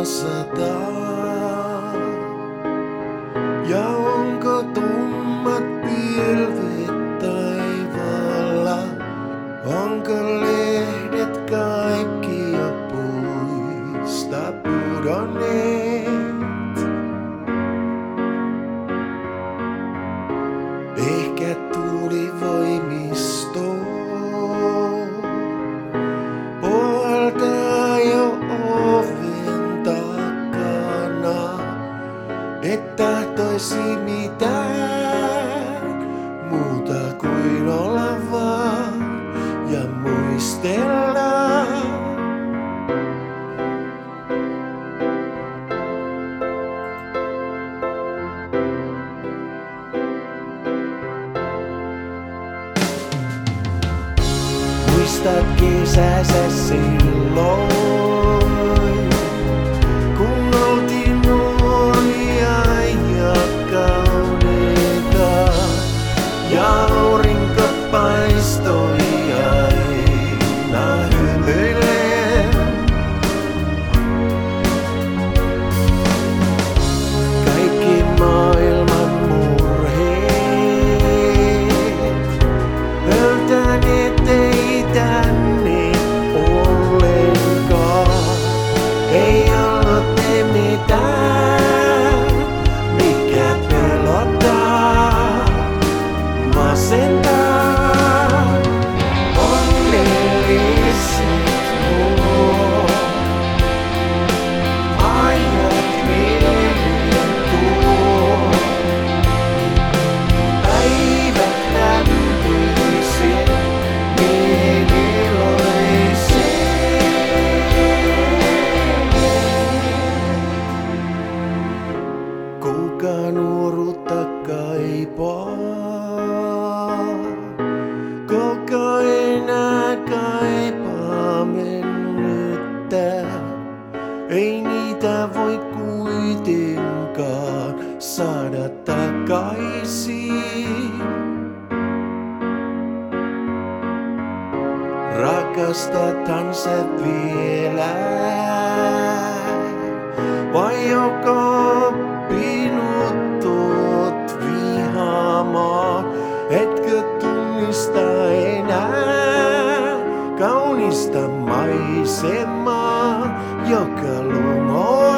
sataa? Ja onko tummat pilvet taivaalla? Onko lehdet kaikki jo puista pudonneet? Ehkä tuli voimisto puoltaa jo oven takana, et tahtoisi mitään muuta kuin olla vaan ja muistella. Muistat kesässä silloin, kun oltiin nuoria ja kauneita, ja aurinko paistoi aina hymyillen. Kaikki maailman murheet höltäneet ei tänne ollenkaan. Ei ollut ne mitään, mikä pelottaa, masentaa. Onnelliset nuo ajat mieleen tuo. Päivät lämpöiset, kuka nuoruutta kaipaa, kuka enää kaipaa mennyttä, ei niitä voi kuitenkaan saada takaisin. Rakastathan sä vielä, vai joko oppinut oot vihaamaan? Etkö tunnista enää kaunista maisemaa, joka lumoo?